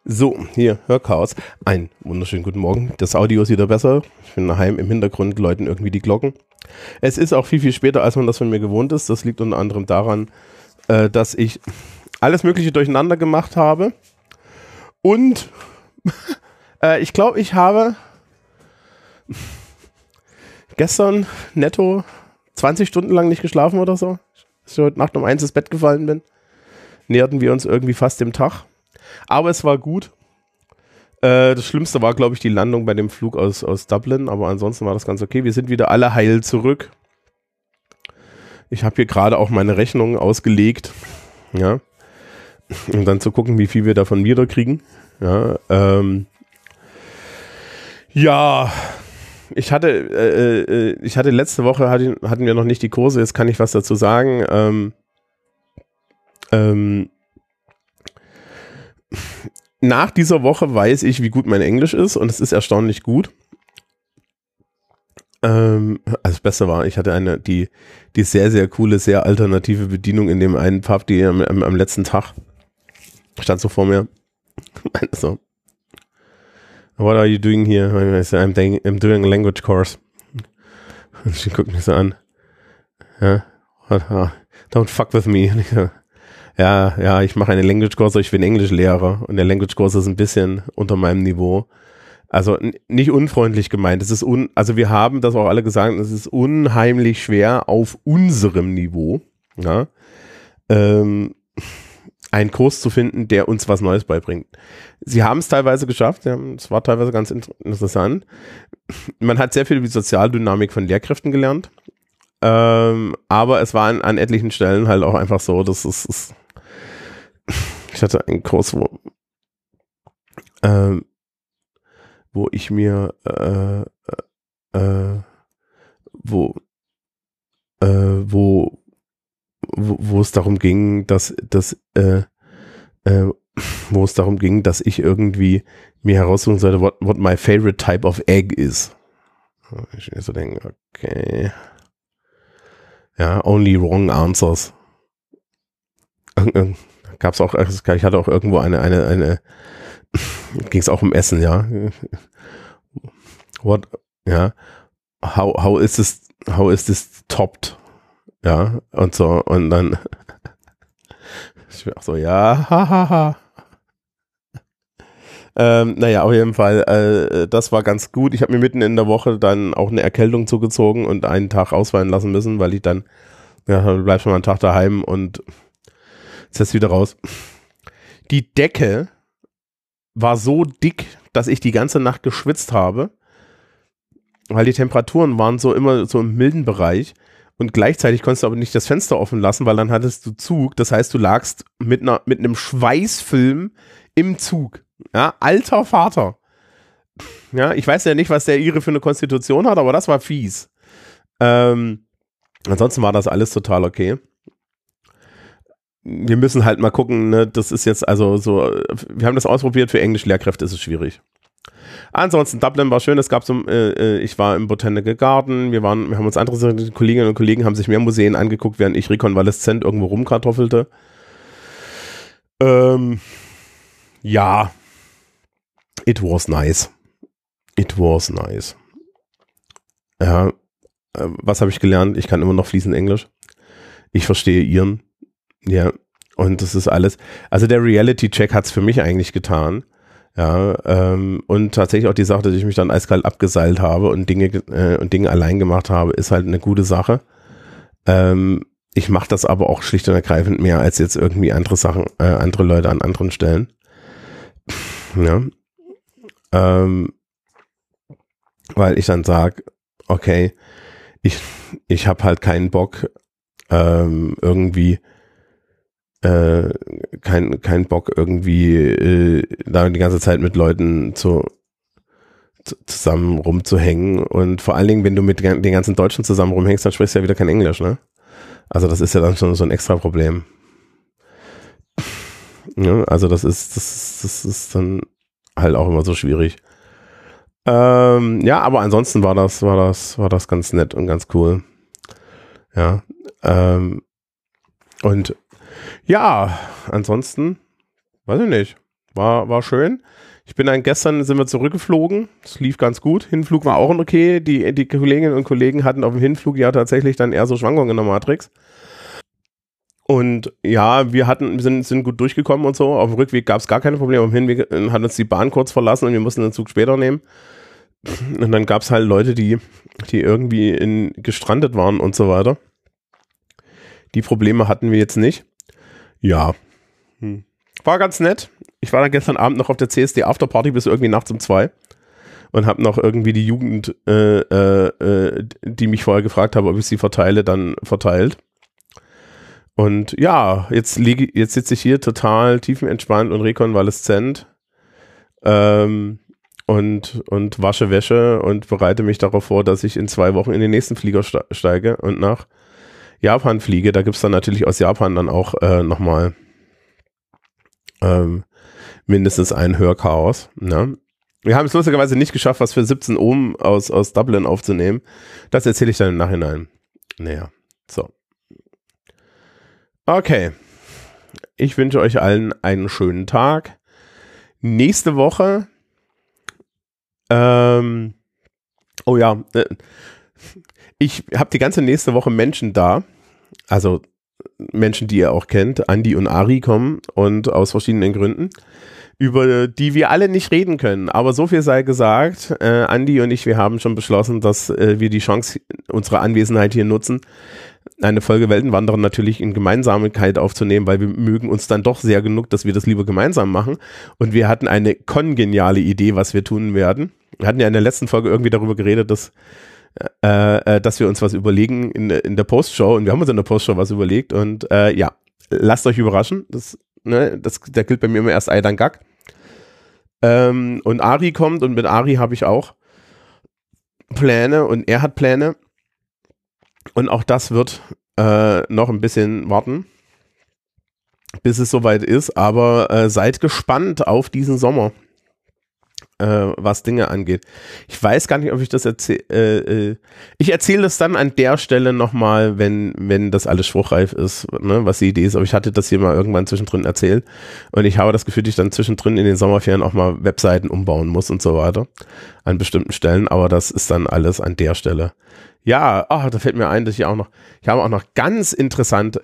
So, hier, Hörchaos. Einen wunderschönen guten Morgen. Das Audio ist wieder besser. Ich bin daheim, im Hintergrund läuten irgendwie die Glocken. Es ist auch viel, viel später, als man das von mir gewohnt ist. Das liegt unter anderem daran, dass ich alles Mögliche durcheinander gemacht habe. Und ich glaube, ich habe gestern netto 20 Stunden lang nicht geschlafen oder so. Als ich heute Nacht um 1 ins Bett gefallen bin, näherten wir uns irgendwie fast dem Tag. Aber es war gut. Das Schlimmste war, glaube ich, die Landung bei dem Flug aus Dublin. Aber ansonsten war das ganz okay. Wir sind wieder alle heil zurück. Ich habe hier gerade auch meine Rechnungen ausgelegt. Ja. Um dann zu gucken, wie viel wir davon wieder kriegen. Ja. Ja. Ich hatte letzte Woche hatten wir noch nicht die Kurse. Jetzt kann ich was dazu sagen. Nach dieser Woche weiß ich, wie gut mein Englisch ist und es ist erstaunlich gut. Also das Beste war, ich hatte die sehr, sehr coole, sehr alternative Bedienung in dem einen Pub, die am letzten Tag stand so vor mir. So. What are you doing here? I said, I'm doing a language course. Und sie guckt mich so an. Ja, don't fuck with me. Und ich so, ja, ich mache einen Language Course, ich bin Englischlehrer und der Language Course ist ein bisschen unter meinem Niveau. Also nicht unfreundlich gemeint. Also wir haben das auch alle gesagt, es ist unheimlich schwer auf unserem Niveau, ja, einen Kurs zu finden, der uns was Neues beibringt. Sie haben es teilweise geschafft, es war teilweise ganz interessant. Man hat sehr viel über die Sozialdynamik von Lehrkräften gelernt, aber es war an etlichen Stellen halt auch einfach so, dass es ich hatte einen Kurs, wo ich mir wo es darum ging, dass ich irgendwie mir heraussuchen sollte, what my favorite type of egg is. Ich mir so denke, okay. Ja, only wrong answers. Gab's auch, ich hatte auch irgendwo ging es auch um Essen, ja. What, ja. How is this topped? Ja, und so, und dann ich war auch so, ja, hahaha. Naja, auf jeden Fall, das war ganz gut. Ich habe mir mitten in der Woche dann auch eine Erkältung zugezogen und einen Tag ausfallen lassen müssen, weil ich dann, ja, du bleibst schon mal einen Tag daheim und jetzt wieder raus. Die Decke war so dick, dass ich die ganze Nacht geschwitzt habe, weil die Temperaturen waren so immer so im milden Bereich und gleichzeitig konntest du aber nicht das Fenster offen lassen, weil dann hattest du Zug. Das heißt, du lagst mit einem Schweißfilm im Zug. Ja, alter Vater. Ja, ich weiß ja nicht, was der Ire für eine Konstitution hat, aber das war fies. Ansonsten war das alles total okay. Wir müssen halt mal gucken, ne, das ist jetzt also so, wir haben das ausprobiert, für Englischlehrkräfte ist es schwierig. Ansonsten, Dublin war schön, es gab ich war im Botanical Garden, wir haben uns andere Kolleginnen und Kollegen haben sich mehr Museen angeguckt, während ich rekonvaleszent irgendwo rumkartoffelte. Ja, it was nice. It was nice. Ja, was habe ich gelernt? Ich kann immer noch fließend Englisch. Ich verstehe Iren. Ja, und das ist alles. Also der Reality-Check hat es für mich eigentlich getan. Ja, und tatsächlich auch die Sache, dass ich mich dann eiskalt abgeseilt habe und Dinge allein gemacht habe, ist halt eine gute Sache. Ich mache das aber auch schlicht und ergreifend mehr als jetzt irgendwie andere Sachen, andere Leute an anderen Stellen. Ja. Weil ich dann sage, okay, ich habe halt keinen Bock, irgendwie kein Bock irgendwie da die ganze Zeit mit Leuten zusammen rumzuhängen und vor allen Dingen, wenn du mit den ganzen Deutschen zusammen rumhängst, dann sprichst du ja wieder kein Englisch, ne? Also das ist ja dann schon so ein extra Problem. Ja, also das ist dann halt auch immer so schwierig. Ja, aber ansonsten war das ganz nett und ganz cool. Ja, und ja, ansonsten, weiß ich nicht. War schön. Gestern sind wir zurückgeflogen. Es lief ganz gut. Hinflug war auch okay. Die Kolleginnen und Kollegen hatten auf dem Hinflug ja tatsächlich dann eher so Schwankungen in der Matrix. Und ja, sind gut durchgekommen und so. Auf dem Rückweg gab es gar keine Probleme. Auf dem Hinweg hat uns die Bahn kurz verlassen und wir mussten den Zug später nehmen. Und dann gab es halt Leute, die irgendwie gestrandet waren und so weiter. Die Probleme hatten wir jetzt nicht. Ja. War ganz nett. Ich war dann gestern Abend noch auf der CSD Afterparty bis irgendwie nachts um 2 und habe noch irgendwie die Jugend, die mich vorher gefragt habe, ob ich sie verteile, dann verteilt. Und ja, jetzt sitze ich hier total tiefenentspannt und rekonvaleszent und wasche Wäsche und bereite mich darauf vor, dass ich in 2 Wochen in den nächsten Flieger steige und nach Japan fliege. Da gibt es dann natürlich aus Japan dann auch nochmal mindestens ein Hörchaos. Ne? Wir haben es lustigerweise nicht geschafft, was für 17 Ohm aus Dublin aufzunehmen. Das erzähle ich dann im Nachhinein. Naja, so. Okay. Ich wünsche euch allen einen schönen Tag. Nächste Woche oh ja, ich habe die ganze nächste Woche Menschen da, also Menschen, die ihr auch kennt. Andi und Ari kommen und aus verschiedenen Gründen, über die wir alle nicht reden können. Aber so viel sei gesagt, Andi und ich, wir haben schon beschlossen, dass wir die Chance unserer Anwesenheit hier nutzen, eine Folge Weltenwanderer natürlich in Gemeinsamkeit aufzunehmen, weil wir mögen uns dann doch sehr genug, dass wir das lieber gemeinsam machen. Und wir hatten eine kongeniale Idee, was wir tun werden. Wir hatten ja in der letzten Folge irgendwie darüber geredet, dass wir uns was überlegen in der Postshow, und wir haben uns in der Postshow was überlegt und ja, lasst euch überraschen. Der gilt bei mir immer erst Ei, dann Gack. Und Ari kommt, und mit Ari habe ich auch Pläne und er hat Pläne, und auch das wird noch ein bisschen warten, bis es soweit ist, aber seid gespannt auf diesen Sommer, was Dinge angeht. Ich weiß gar nicht, ob ich das erzähle. Ich erzähle es dann an der Stelle nochmal, wenn das alles spruchreif ist, ne, was die Idee ist. Aber ich hatte das hier mal irgendwann zwischendrin erzählt. Und ich habe das Gefühl, dass ich dann zwischendrin in den Sommerferien auch mal Webseiten umbauen muss und so weiter. An bestimmten Stellen. Aber das ist dann alles an der Stelle. Ja, da fällt mir ein, dass ich habe auch noch ganz interessante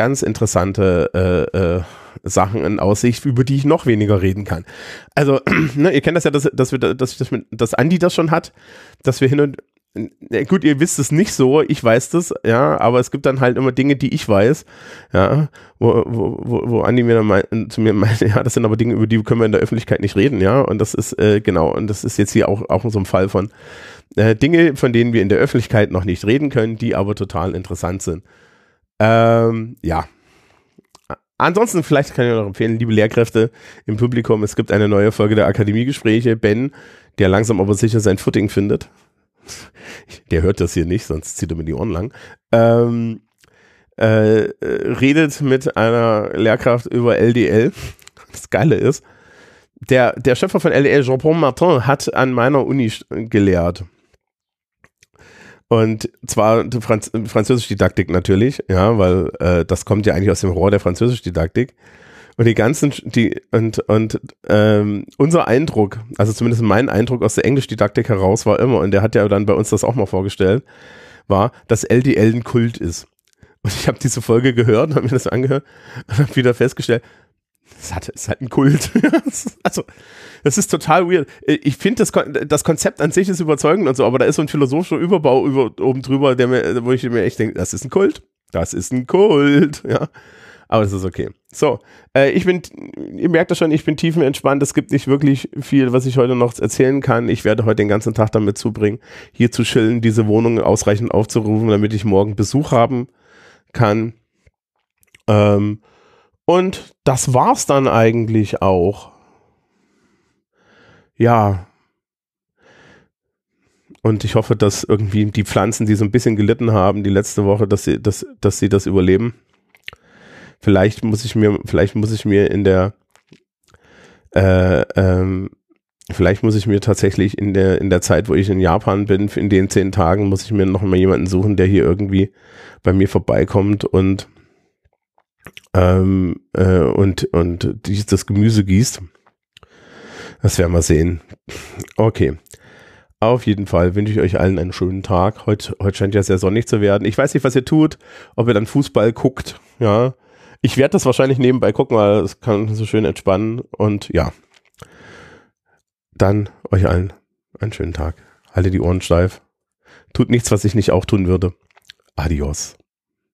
Sachen in Aussicht, über die ich noch weniger reden kann. Also, ne, ihr kennt das ja, dass Andi das schon hat, dass wir hin und gut, ihr wisst es nicht so, ich weiß das, ja, aber es gibt dann halt immer Dinge, die ich weiß, ja, wo Andi mir dann zu mir meint, ja, das sind aber Dinge, über die können wir in der Öffentlichkeit nicht reden, ja, und das ist, genau, und das ist jetzt hier auch so ein Fall von Dinge, von denen wir in der Öffentlichkeit noch nicht reden können, die aber total interessant sind. Ja. Ansonsten, vielleicht kann ich noch empfehlen, liebe Lehrkräfte im Publikum, es gibt eine neue Folge der Akademiegespräche. Ben, der langsam aber sicher sein Footing findet, der hört das hier nicht, sonst zieht er mir die Ohren lang, redet mit einer Lehrkraft über LDL. Das Geile ist, der Schöpfer von LDL, Jean-Paul Martin, hat an meiner Uni gelehrt. Und zwar Französisch-Didaktik natürlich, ja, weil das kommt ja eigentlich aus dem Rohr der Französisch-Didaktik. Und unser Eindruck, also zumindest mein Eindruck aus der Englisch-Didaktik heraus war immer, und der hat ja dann bei uns das auch mal vorgestellt, war, dass LDL ein Kult ist. Und ich habe diese Folge gehört und habe mir das angehört und habe wieder festgestellt, es hat einen Kult. Also, das ist total weird. Ich finde, das Konzept an sich ist überzeugend und so, aber da ist so ein philosophischer Überbau oben drüber, wo ich mir echt denke, das ist ein Kult. Das ist ein Kult, ja. Aber es ist okay. So, ihr merkt das schon, ich bin tiefenentspannt. Es gibt nicht wirklich viel, was ich heute noch erzählen kann. Ich werde heute den ganzen Tag damit zubringen, hier zu chillen, diese Wohnung ausreichend aufzurufen, damit ich morgen Besuch haben kann. Und das war's dann eigentlich auch. Ja. Und ich hoffe, dass irgendwie die Pflanzen, die so ein bisschen gelitten haben die letzte Woche, dass sie das überleben. Vielleicht muss ich mir tatsächlich in der Zeit, wo ich in Japan bin, in den 10 Tagen, muss ich mir noch mal jemanden suchen, der hier irgendwie bei mir vorbeikommt und das Gemüse gießt. Das werden wir sehen. Okay. Auf jeden Fall wünsche ich euch allen einen schönen Tag. Heute scheint ja sehr sonnig zu werden. Ich weiß nicht, was ihr tut, ob ihr dann Fußball guckt. Ja, ich werde das wahrscheinlich nebenbei gucken, weil es kann so schön entspannen. Und ja, dann euch allen einen schönen Tag. Haltet die Ohren steif. Tut nichts, was ich nicht auch tun würde. Adios.